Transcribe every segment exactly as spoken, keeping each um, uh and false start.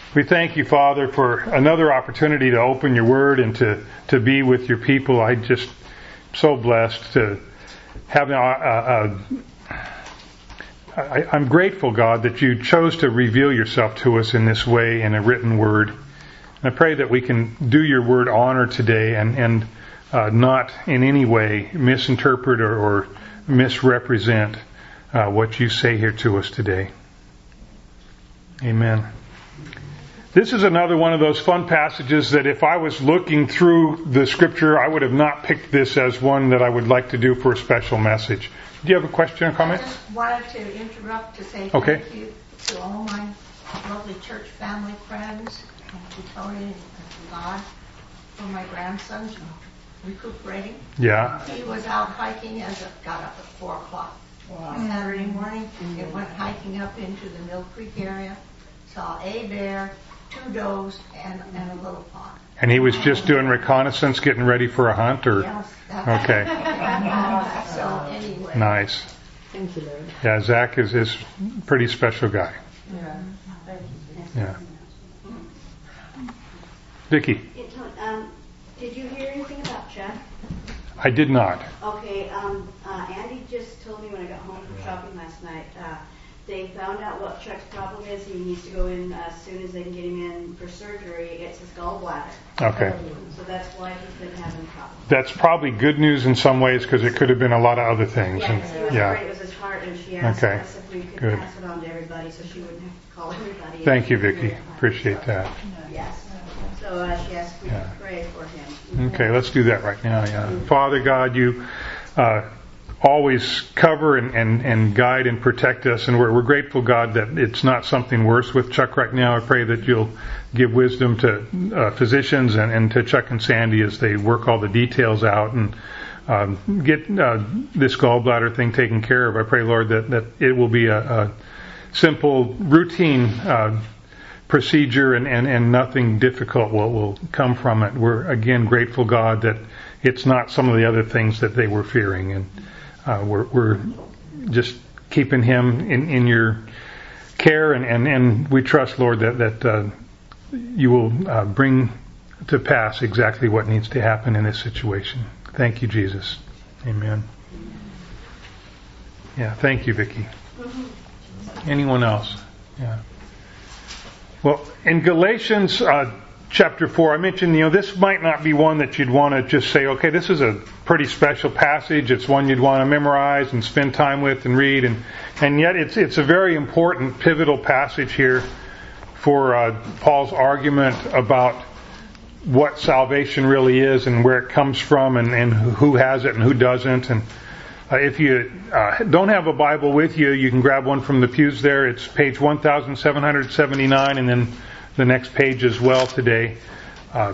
We thank you, Father, for another opportunity to open your word and to, to be with your people. I just so blessed to have a, a, a I, I'm grateful, God, that you chose to reveal yourself to us in this way in a written word. And I pray that we can do your word honor today and, and uh, not in any way misinterpret or, or misrepresent uh, what you say here to us today. Amen. This is another one of those fun passages that if I was looking through the scripture, I would have not picked this as one that I would like to do for a special message. Do you have a question or comment? I just wanted to interrupt to say okay. thank you to all my lovely church family friends, and to Tony and to God for my grandson recuperating. Yeah. He was out hiking as it got up at four o'clock wow. Saturday morning. Mm-hmm. It went hiking up into the Mill Creek area, saw a bear, two does, and, and a little pond. And he was just doing reconnaissance, getting ready for a hunt, or yes, okay. So anyway, nice. Thank you, Lord. Yeah, Zach is is a pretty special guy. Yeah. Thank you. Yeah. Vicky. Um, did you hear anything about Chuck? I did not. Okay. Um, uh, Andy just told me when I got home from shopping last night. Uh, They found out what Chuck's problem is. He needs to go in as soon as they can get him in for surgery. It's his gallbladder. Okay. So that's why he's been having problems. That's probably good news in some ways because it could have been a lot of other things. Yeah, and, he was yeah. afraid it was his heart, and she asked okay. us if we could good. pass it on to everybody so she wouldn't have to call everybody. Thank you, Vicky. Appreciate that. Yes. So uh, she asked if we yeah. could pray for him. Okay, let's do that right now. Yeah. Father God, you uh, always cover and, and, and guide and protect us, and we're, we're grateful, God, that it's not something worse with Chuck right now. I pray that you'll give wisdom to uh, physicians and, and to Chuck and Sandy as they work all the details out and um, get uh, this gallbladder thing taken care of. I pray, Lord, that, that it will be a, a simple, routine uh, procedure and, and, and nothing difficult will, will come from it. We're, again, grateful, God, that it's not some of the other things that they were fearing. And Uh, we're, we're just keeping him in, in your care, and, and, and we trust, Lord, that, that uh, you will uh, bring to pass exactly what needs to happen in this situation. Thank you, Jesus. Amen. Yeah, thank you, Vicky. Anyone else? Yeah. Well, in Galatians uh, chapter four, I mentioned, you know, this might not be one that you'd want to just say, okay, this is a pretty special passage. It's one you'd want to memorize and spend time with and read, and and yet it's it's a very important, pivotal passage here for uh, Paul's argument about what salvation really is and where it comes from and, and who has it and who doesn't. And uh, if you uh, don't have a Bible with you, you can grab one from the pews there. It's page one thousand seven hundred seventy-nine, and then the next page as well today. Uh,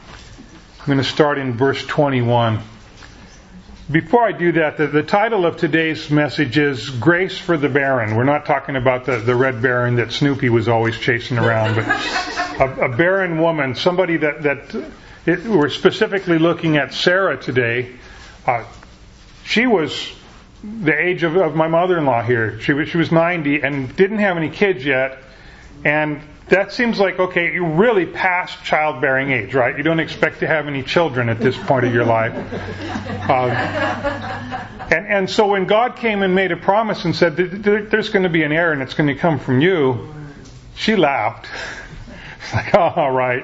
I'm going to start in verse twenty-one. Before I do that, the, the title of today's message is Grace for the Barren. We're not talking about the, the red baron that Snoopy was always chasing around, but a, a barren woman, somebody that, that it, we're specifically looking at Sarah today. Uh, she was the age of, of my mother-in-law here. She was, she was ninety and didn't have any kids yet, and that seems like, okay, you're really past childbearing age, right? You don't expect to have any children at this point of your life. Um, and, and so when God came and made a promise and said, there's going to be an heir and it's going to come from you, she laughed. It's like, oh, all right.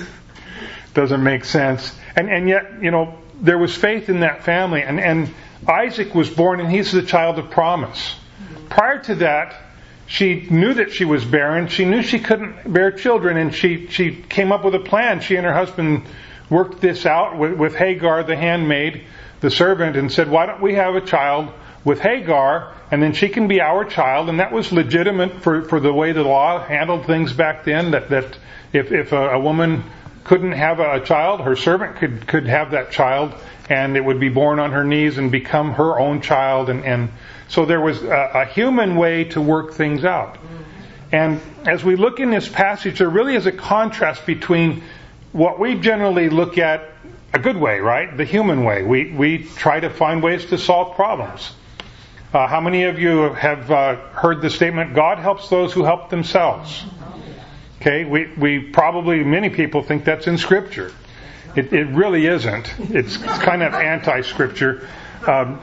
Doesn't make sense. And, and yet, you know, there was faith in that family. And, and Isaac was born, and he's the child of promise. Prior to that, she knew that she was barren. She knew she couldn't bear children, and she, she came up with a plan. She and her husband worked this out with, with Hagar, the handmaid, the servant, and said, why don't we have a child with Hagar, and then she can be our child. And that was legitimate for, for the way the law handled things back then, that, that if, if a, a woman couldn't have a, a child, her servant could, could have that child, and it would be born on her knees and become her own child. And, and so there was a, a human way to work things out. And as we look in this passage, there really is a contrast between what we generally look at a good way, right? The human way. We we try to find ways to solve problems. Uh, how many of you have uh, heard the statement, God helps those who help themselves? Okay, we, we probably, many people think that's in Scripture. It, it really isn't. It's, it's kind of anti-Scripture. Um,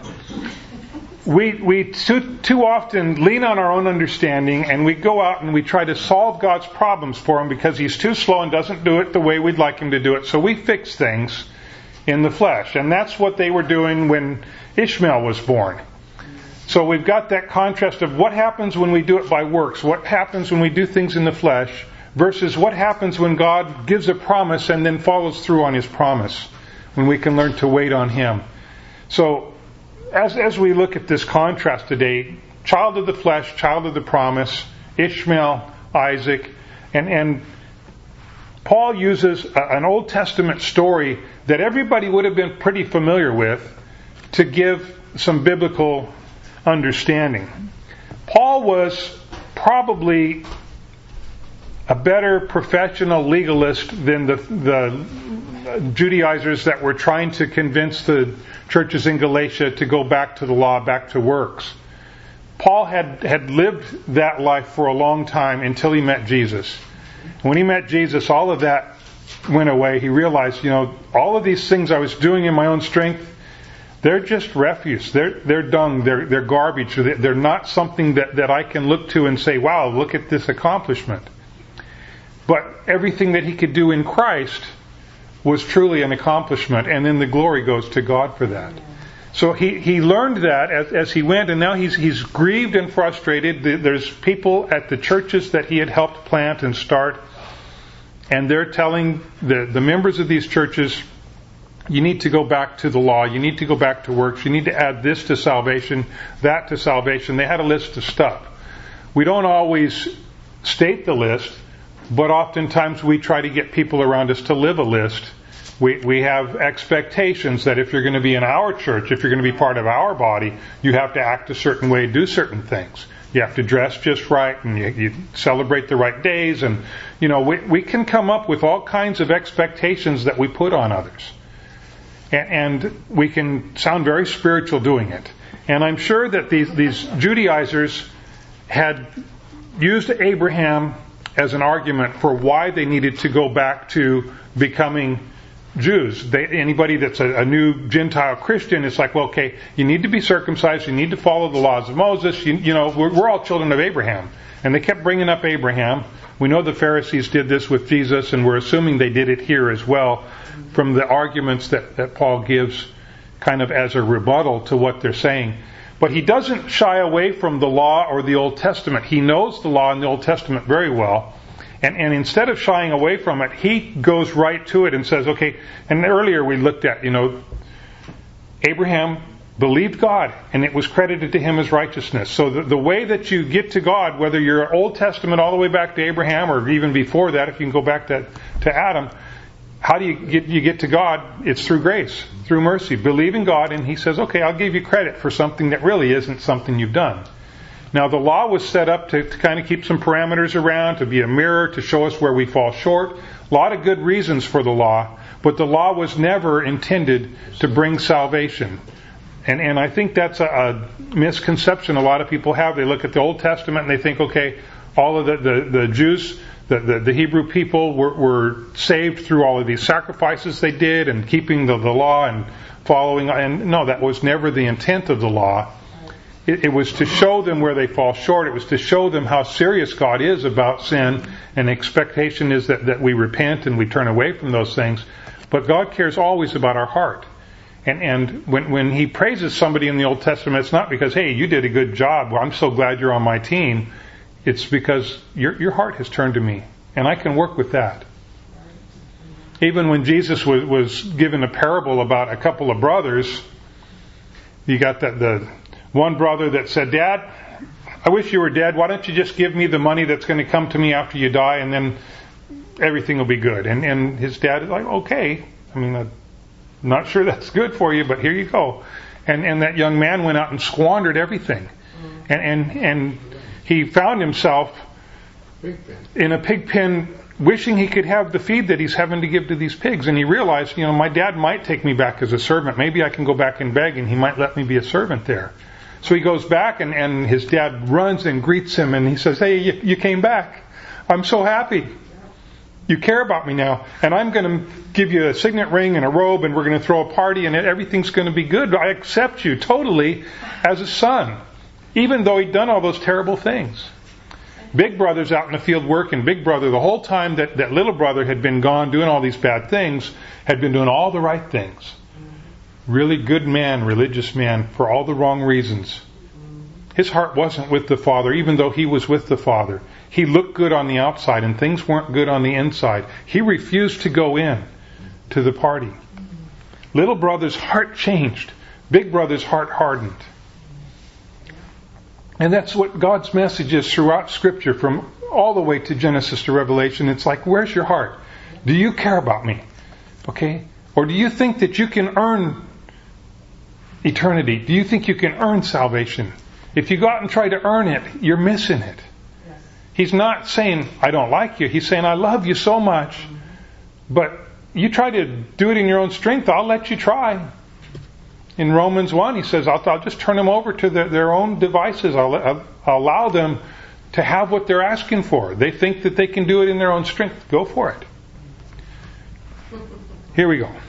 we we too, too often lean on our own understanding, and we go out and we try to solve God's problems for Him because He's too slow and doesn't do it the way we'd like Him to do it. So we fix things in the flesh. And that's what they were doing when Ishmael was born. So we've got that contrast of what happens when we do it by works, what happens when we do things in the flesh, versus what happens when God gives a promise and then follows through on His promise, when we can learn to wait on Him. So as as we look at this contrast today, child of the flesh, child of the promise, Ishmael, Isaac, and, and Paul uses a, an Old Testament story that everybody would have been pretty familiar with to give some biblical understanding. Paul was probably a better professional legalist than the, the Judaizers that were trying to convince the churches in Galatia to go back to the law, back to works. Paul had, had lived that life for a long time until he met Jesus. When he met Jesus, all of that went away. He realized, you know, all of these things I was doing in my own strength, they're just refuse. They're they're dung. They're they're garbage. They're not something that, that I can look to and say, wow, look at this accomplishment. But everything that he could do in Christ was truly an accomplishment, and then the glory goes to God for that. So he, he learned that as, as he went, and now he's he's grieved and frustrated. There's people at the churches that he had helped plant and start, and they're telling the, the members of these churches, you need to go back to the law, you need to go back to works, you need to add this to salvation, that to salvation. They had a list of stuff. We don't always state the list, but oftentimes we try to get people around us to live a list. We we have expectations that if you're going to be in our church, if you're going to be part of our body, you have to act a certain way, do certain things. You have to dress just right, and you, you celebrate the right days, and you know we we can come up with all kinds of expectations that we put on others, and, and we can sound very spiritual doing it. And I'm sure that these these Judaizers had used Abraham as an argument for why they needed to go back to becoming Jews. They, anybody that's a, a new Gentile Christian, it's like, well, okay, you need to be circumcised, you need to follow the laws of Moses, you, you know, we're, we're all children of Abraham. And they kept bringing up Abraham. We know the Pharisees did this with Jesus, and we're assuming they did it here as well from the arguments that, that Paul gives kind of as a rebuttal to what they're saying. But he doesn't shy away from the law or the Old Testament. He knows the law and the Old Testament very well. And, and instead of shying away from it, he goes right to it and says, okay, and earlier we looked at, you know, Abraham believed God and it was credited to him as righteousness. So the, the way that you get to God, whether you're Old Testament all the way back to Abraham or even before that, if you can go back to, to Adam, how do you get, you get to God? It's through grace, through mercy. Believe in God, and He says, okay, I'll give you credit for something that really isn't something you've done. Now, the law was set up to, to kind of keep some parameters around, to be a mirror, to show us where we fall short. A lot of good reasons for the law, but the law was never intended to bring salvation. And, and I think that's a, a misconception a lot of people have. They look at the Old Testament and they think, okay, all of the, the, the Jews, the, the, the Hebrew people were, were saved through all of these sacrifices they did and keeping the, the law and following. And no, that was never the intent of the law. It, it was to show them where they fall short. It was to show them how serious God is about sin, and the expectation is that, that we repent and we turn away from those things. But God cares always about our heart. And, and when, when He praises somebody in the Old Testament, it's not because, hey, you did a good job, well, I'm so glad you're on my team. It's because your, your heart has turned to me, and I can work with that. Even when Jesus was, was given a parable about a couple of brothers, you got that the one brother that said, Dad, I wish you were dead. Why don't you just give me the money that's going to come to me after you die, and then everything will be good. And, and his dad is like, okay. I mean, I'm not sure that's good for you, but here you go. And and that young man went out and squandered everything. And and, and he found himself in a pig pen wishing he could have the feed that he's having to give to these pigs. And he realized, you know, my dad might take me back as a servant. Maybe I can go back and beg, and he might let me be a servant there. So he goes back, and, and his dad runs and greets him, and he says, hey, you, you came back. I'm so happy. you care about me now, and I'm going to give you a signet ring and a robe, and we're going to throw a party, and everything's going to be good. I accept you totally as a son, even though he'd done all those terrible things. Big brother's out in the field working. Big brother, the whole time that, that little brother had been gone doing all these bad things, had been doing all the right things. Really good man, religious man, for all the wrong reasons. His heart wasn't with the Father, even though he was with the Father. He looked good on the outside, and things weren't good on the inside. He refused to go in to the party. Little brother's heart changed. Big brother's heart hardened. And that's what God's message is throughout Scripture, from all the way to Genesis to Revelation. It's like, where's your heart? Do you care about me? Okay? Or do you think that you can earn eternity? Do you think you can earn salvation? If you go out and try to earn it, you're missing it. He's not saying, I don't like you. He's saying, I love you so much. But you try to do it in your own strength, I'll let you try. In Romans one, he says, I'll, I'll just turn them over to their, their own devices. I'll, I'll, I'll allow them to have what they're asking for. They think that they can do it in their own strength. Go for it. Here we go.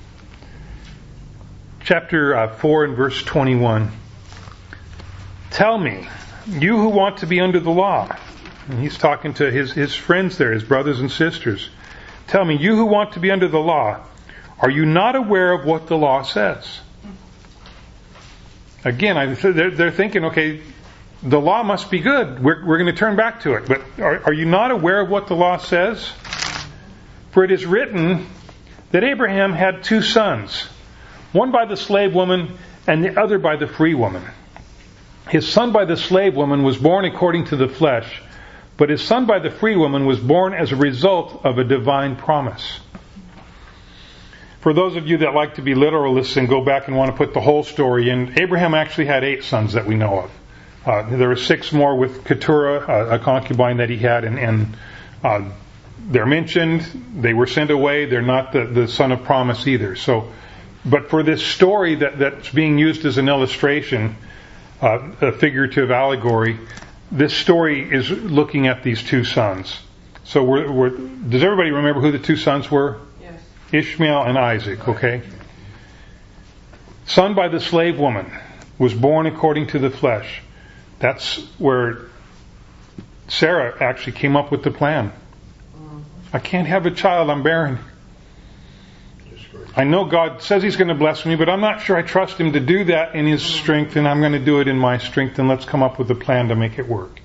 Chapter uh, four and verse twenty-one. Tell me, you who want to be under the law. And he's talking to his, his friends there, his brothers and sisters. Tell me, you who want to be under the law, are you not aware of what the law says? Again, I, they're, they're thinking, okay, the law must be good. We're, we're going to turn back to it. But are, are you not aware of what the law says? For it is written that Abraham had two sons, one by the slave woman and the other by the free woman. His son by the slave woman was born according to the flesh, but his son by the free woman was born as a result of a divine promise. For those of you that like to be literalists and go back and want to put the whole story in, Abraham actually had eight sons that we know of. Uh, there were six more with Keturah, a concubine that he had, and, and uh, they're mentioned. They were sent away. They're not the, the son of promise either. So, but for this story that, that's being used as an illustration, uh, a figurative allegory, this story is looking at these two sons. So we're, we're, does everybody remember who the two sons were? Yes. Ishmael and Isaac, okay? Son by the slave woman was born according to the flesh. That's where Sarah actually came up with the plan. I can't have a child, I'm barren. I know God says He's going to bless me, but I'm not sure I trust Him to do that in His strength, and I'm going to do it in my strength, and let's come up with a plan to make it work.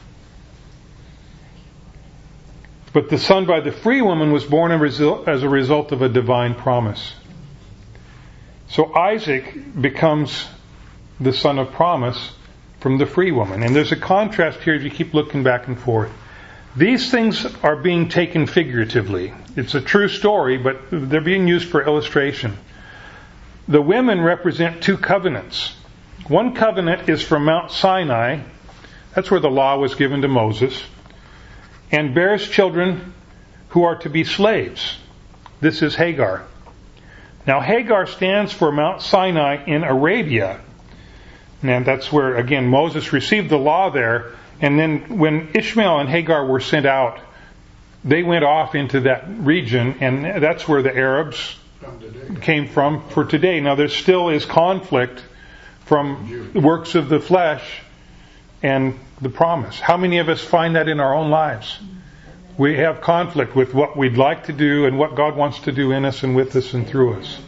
But the son by the free woman was born as a result of a divine promise. So Isaac becomes the son of promise from the free woman. And there's a contrast here if you keep looking back and forth. These things are being taken figuratively. It's a true story, but they're being used for illustration. The women represent two covenants. One covenant is from Mount Sinai. That's where the law was given to Moses. And bears children who are to be slaves. This is Hagar. Now Hagar stands for Mount Sinai in Arabia. And that's where, again, Moses received the law there. And then when Ishmael and Hagar were sent out, they went off into that region, and that's where the Arabs came from for today. Now there still is conflict from works of the flesh and the promise. How many of us find that in our own lives? We have conflict with what we'd like to do and what God wants to do in us and with us and through us.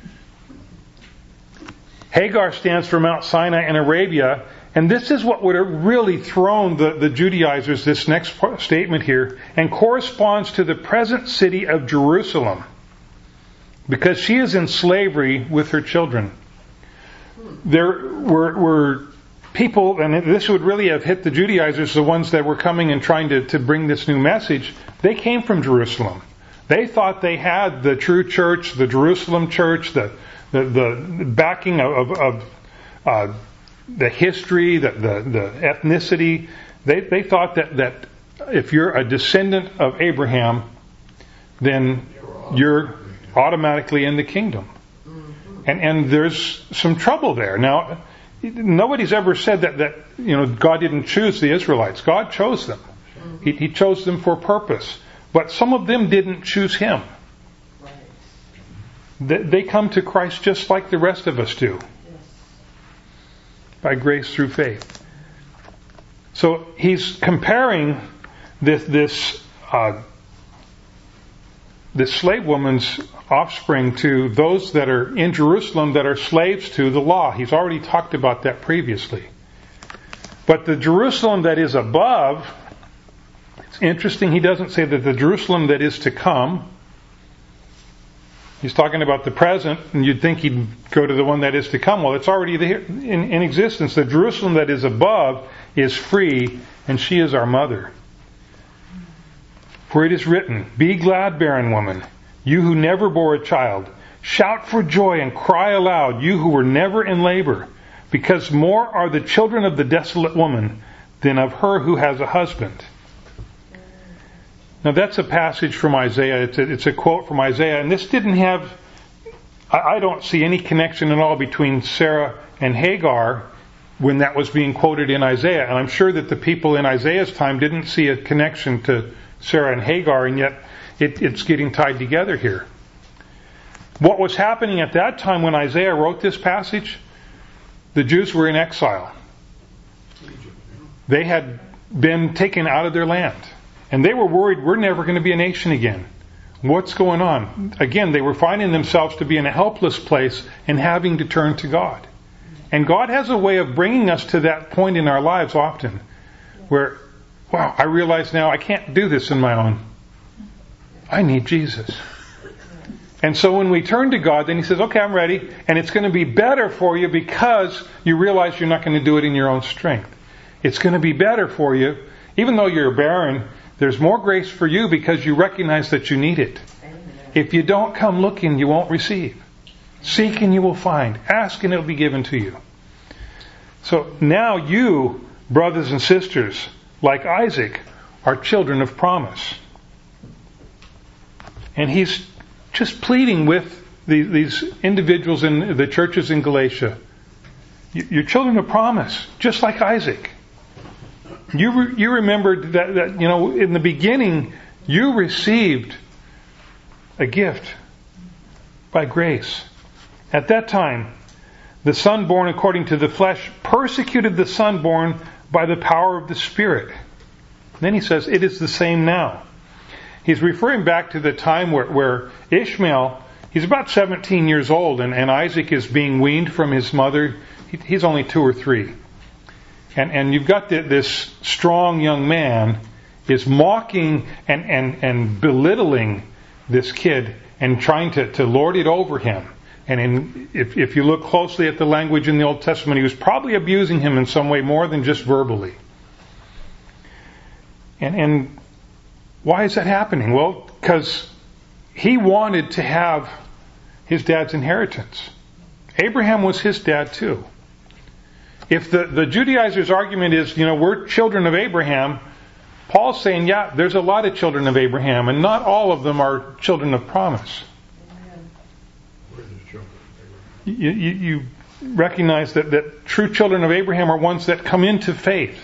Hagar stands for Mount Sinai in Arabia, and this is what would have really thrown the, the Judaizers, this next statement here, and corresponds to the present city of Jerusalem, because she is in slavery with her children. There were, were people, and this would really have hit the Judaizers, the ones that were coming and trying to, to bring this new message. They came from Jerusalem. They thought they had the true church, the Jerusalem church, the the, the backing of, of, of uh, the history, the, the, the ethnicity. They, they thought that, that if you're a descendant of Abraham, then you're automatically in the kingdom. And, and there's some trouble there. Now, nobody's ever said that, that you know God didn't choose the Israelites. God chose them. He, he chose them for purpose. But some of them didn't choose Him. They come to Christ just like the rest of us do. By grace through faith. So he's comparing this this uh, this slave woman's offspring to those that are in Jerusalem that are slaves to the law. He's already talked about that previously. But the Jerusalem that is above, it's interesting, he doesn't say that the Jerusalem that is to come. He's talking about the present, and you'd think he'd go to the one that is to come. Well, it's already there in, in existence. The Jerusalem that is above is free, and she is our mother. For it is written, "Be glad, barren woman, you who never bore a child. Shout for joy and cry aloud, you who were never in labor, because more are the children of the desolate woman than of her who has a husband." Now that's a passage from Isaiah. It's a, it's a quote from Isaiah. And this didn't have, I, I don't see any connection at all between Sarah and Hagar when that was being quoted in Isaiah. And I'm sure that the people in Isaiah's time didn't see a connection to Sarah and Hagar, and yet it, it's getting tied together here. What was happening at that time when Isaiah wrote this passage? The Jews were in exile. They had been taken out of their land. And they were worried, we're never going to be a nation again. What's going on? Again, they were finding themselves to be in a helpless place and having to turn to God. And God has a way of bringing us to that point in our lives often where, wow, I realize now I can't do this in my own. I need Jesus. And so when we turn to God, then He says, okay, I'm ready. And it's going to be better for you because you realize you're not going to do it in your own strength. It's going to be better for you, even though you're barren. There's more grace for you because you recognize that you need it. Amen. If you don't come looking, you won't receive. Seek and you will find. Ask and it will be given to you. So now you, brothers and sisters, like Isaac, are children of promise. And he's just pleading with these individuals in the churches in Galatia. You're children of promise, just like Isaac. You re, you remembered that, that, you know, in the beginning, you received a gift by grace. At that time, the son born according to the flesh persecuted the son born by the power of the Spirit. And then he says, it is the same now. He's referring back to the time where, where Ishmael, he's about seventeen years old, and, and Isaac is being weaned from his mother. He, he's only two or three. And, and you've got the, this strong young man is mocking and, and, and belittling this kid and trying to, to lord it over him. And in, if, if you look closely at the language in the Old Testament, he was probably abusing him in some way more than just verbally. And, and why is that happening? Well, because he wanted to have his dad's inheritance. Abraham was his dad too. If the, the Judaizers' argument is, you know, we're children of Abraham, Paul's saying, yeah, there's a lot of children of Abraham, and not all of them are children of promise. You, you, you recognize that, that true children of Abraham are ones that come into faith.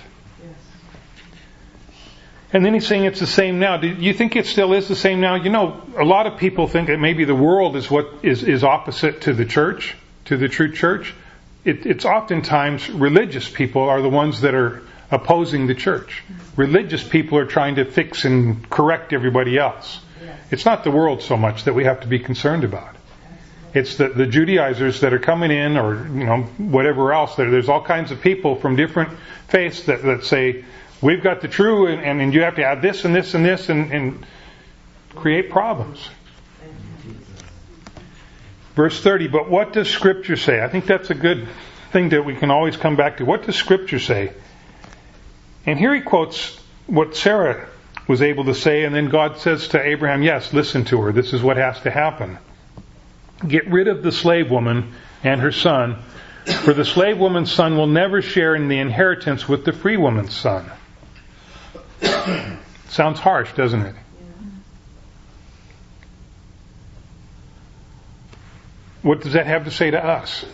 And then he's saying it's the same now. Do you think it still is the same now? You know, a lot of people think that maybe the world is what is, is opposite to the church, to the true church. It, it's oftentimes religious people are the ones that are opposing the church. Religious people are trying to fix and correct everybody else. It's not the world so much that we have to be concerned about. It's the, the Judaizers that are coming in, or you know whatever else. There, there's all kinds of people from different faiths that, that say, we've got the true, and, and, and you have to add this and this and this and, and create problems. Verse thirty, but what does Scripture say? I think that's a good thing that we can always come back to. What does Scripture say? And here he quotes what Sarah was able to say, and then God says to Abraham, yes, listen to her. This is what has to happen. Get rid of the slave woman and her son, for the slave woman's son will never share in the inheritance with the free woman's son. Sounds harsh, doesn't it? What does that have to say to us?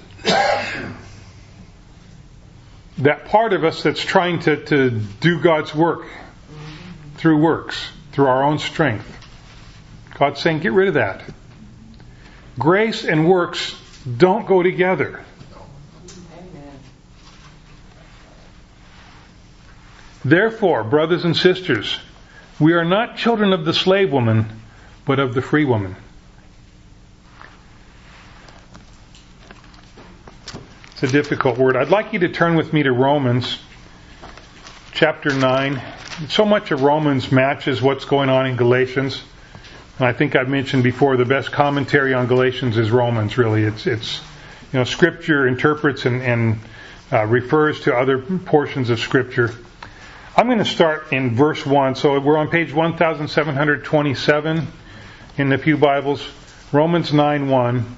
That part of us that's trying to, to do God's work through works. through our own strength. God's saying, get rid of that. Grace and works don't go together. Therefore, brothers and sisters, we are not children of the slave woman, but of the free woman. It's a difficult word. I'd like you to turn with me to Romans chapter nine. So much of Romans matches what's going on in Galatians. And I think I've mentioned before, the best commentary on Galatians is Romans, really. It's, it's you know, Scripture interprets and, and uh, refers to other portions of Scripture. I'm going to start in verse one. So we're on page seventeen twenty-seven in the Pew Bibles. Romans nine one.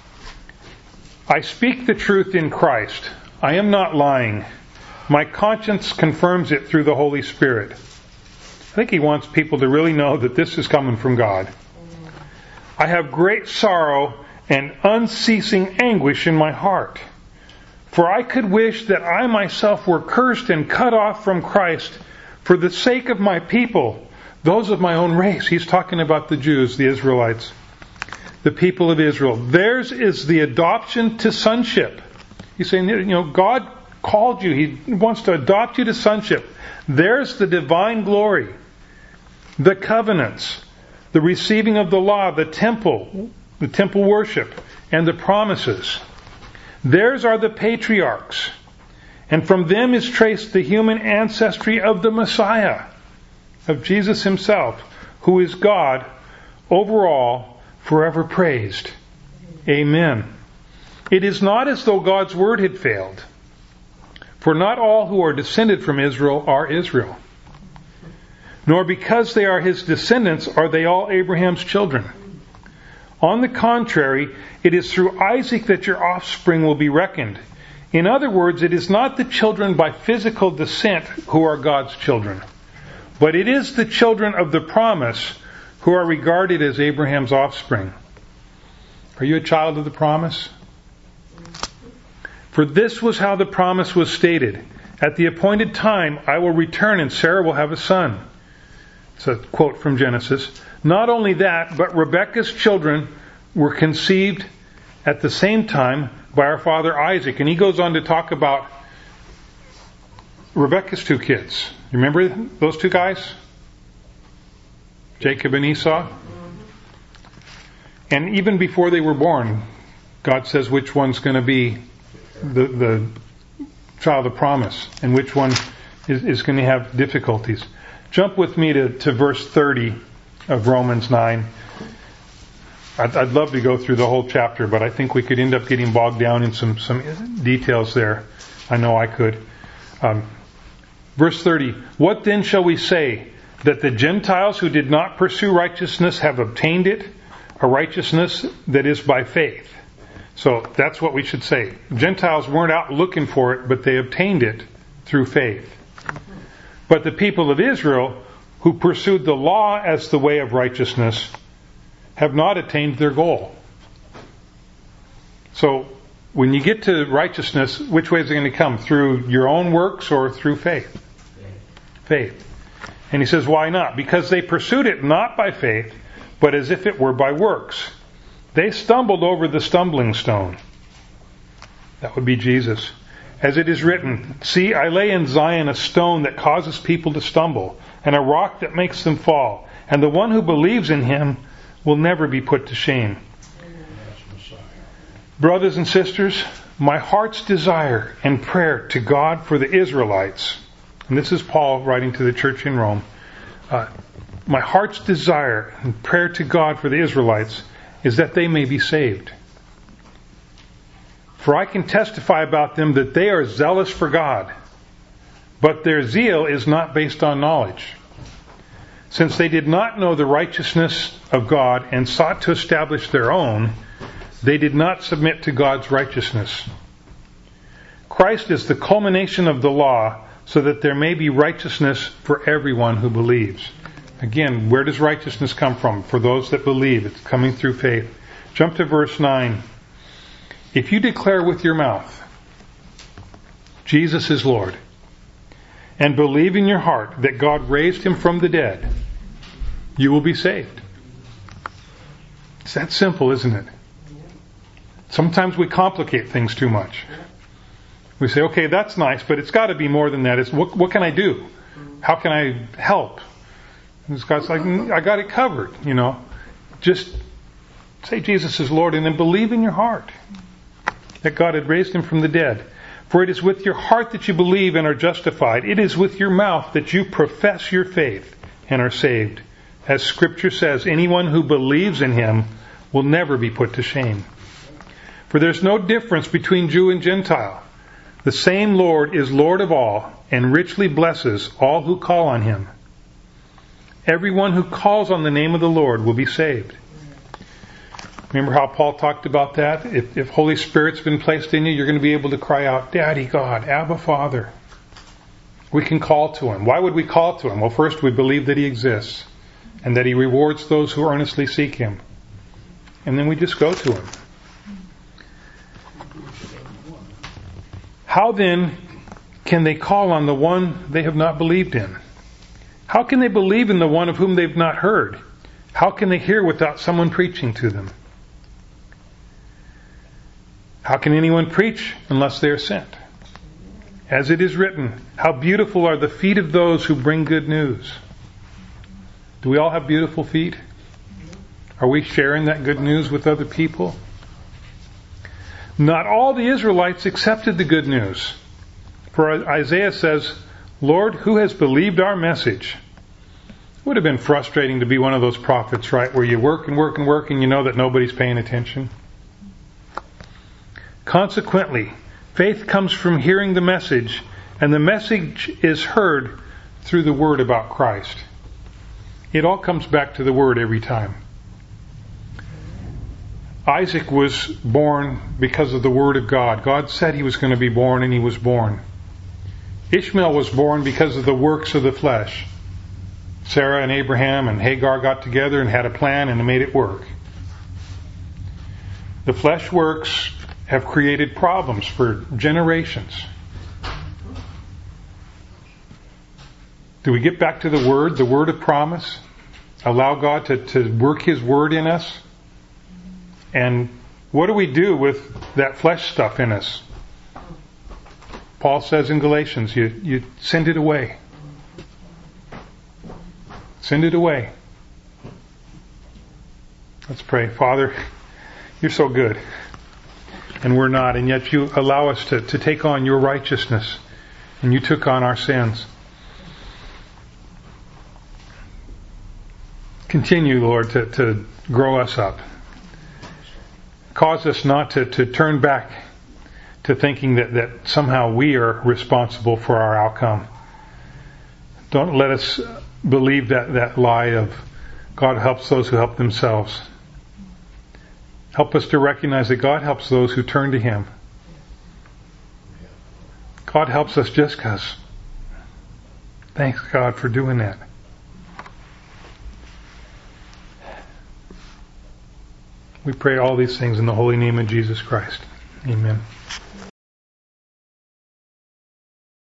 I speak the truth in Christ. I am not lying. My conscience confirms it through the Holy Spirit. I think he wants people to really know that this is coming from God. I have great sorrow and unceasing anguish in my heart. For I could wish that I myself were cursed and cut off from Christ for the sake of my people, those of my own race. He's talking about the Jews, the Israelites, the people of Israel. Theirs is the adoption to sonship. He's saying, you know, God called you. He wants to adopt you to sonship. There's the divine glory, the covenants, the receiving of the law, the temple, the temple worship, and the promises. Theirs are the patriarchs, and from them is traced the human ancestry of the Messiah, of Jesus himself, who is God over all, forever praised. Amen. It is not as though God's word had failed, for not all who are descended from Israel are Israel. Nor because they are his descendants are they all Abraham's children. On the contrary, it is through Isaac that your offspring will be reckoned. In other words, it is not the children by physical descent who are God's children, but it is the children of the promise who are regarded as Abraham's offspring. Are you a child of the promise? For this was how the promise was stated. At the appointed time, I will return and Sarah will have a son. It's a quote from Genesis. Not only that, but Rebekah's children were conceived at the same time by our father Isaac. And he goes on to talk about Rebekah's two kids. You remember those two guys? Jacob and Esau? And even before they were born, God says which one's going to be the, the child of promise and which one is, is going to have difficulties. Jump with me to, to verse thirty of Romans nine. I'd, I'd love to go through the whole chapter, but I think we could end up getting bogged down in some, some details there. I know I could. Um, verse thirty. What then shall we say? That the Gentiles who did not pursue righteousness have obtained it? A righteousness that is by faith. So that's what we should say. Gentiles weren't out looking for it, but they obtained it through faith. But the people of Israel, who pursued the law as the way of righteousness, have not attained their goal. So when you get to righteousness, which way is it going to come? Through your own works or through faith? Faith. And he says, why not? Because they pursued it not by faith, but as if it were by works. They stumbled over the stumbling stone. That would be Jesus. As it is written, see, I lay in Zion a stone that causes people to stumble, and a rock that makes them fall. And the one who believes in him will never be put to shame. Brothers and sisters, my heart's desire and prayer to God for the Israelites, and this is Paul writing to the church in Rome, uh, my heart's desire and prayer to God for the Israelites is that they may be saved. For I can testify about them that they are zealous for God, but their zeal is not based on knowledge. Since they did not know the righteousness of God and sought to establish their own, they did not submit to God's righteousness. Christ is the culmination of the law, so that there may be righteousness for everyone who believes. Again, where does righteousness come from? For those that believe. It's coming through faith. Jump to verse nine. If you declare with your mouth, Jesus is Lord, and believe in your heart that God raised him from the dead, you will be saved. It's that simple, isn't it? Sometimes we complicate things too much. We say, okay, that's nice, but it's got to be more than that. It's what, what can I do? How can I help? And God's like, I got it covered, you know. Just say Jesus is Lord and then believe in your heart that God had raised Him from the dead. For it is with your heart that you believe and are justified. It is with your mouth that you profess your faith and are saved. As Scripture says, anyone who believes in Him will never be put to shame. For there's no difference between Jew and Gentile. The same Lord is Lord of all and richly blesses all who call on Him. Everyone who calls on the name of the Lord will be saved. Remember how Paul talked about that? If, if Holy Spirit's been placed in you, you're going to be able to cry out, Daddy God, Abba Father. We can call to Him. Why would we call to Him? Well, first we believe that He exists and that He rewards those who earnestly seek Him. And then we just go to Him. How then can they call on the one they have not believed in? How can they believe in the one of whom they've not heard? How can they hear without someone preaching to them? How can anyone preach unless they are sent? As it is written, how beautiful are the feet of those who bring good news. Do we all have beautiful feet? Are we sharing that good news with other people? Not all the Israelites accepted the good news. For Isaiah says, Lord, who has believed our message? It would have been frustrating to be one of those prophets, right, where you work and work and work and you know that nobody's paying attention. Consequently, faith comes from hearing the message, and the message is heard through the word about Christ. It all comes back to the word every time. Isaac was born because of the word of God. God said he was going to be born, and he was born. Ishmael was born because of the works of the flesh. Sarah and Abraham and Hagar got together and had a plan and made it work. The flesh works have created problems for generations. Do we get back to the Word, the Word of promise? Allow God to, to work His Word in us? And what do we do with that flesh stuff in us? Paul says in Galatians, you, you send it away. Send it away. Let's pray. Father, You're so good. And we're not. And yet You allow us to, to take on Your righteousness. And You took on our sins. Continue, Lord, to, to grow us up. Cause us not to, to turn back to thinking that, that somehow we are responsible for our outcome. Don't let us believe that, that lie of God helps those who help themselves. Help us to recognize that God helps those who turn to Him. God helps us just because. Thanks, God, for doing that. We pray all these things in the holy name of Jesus Christ. Amen.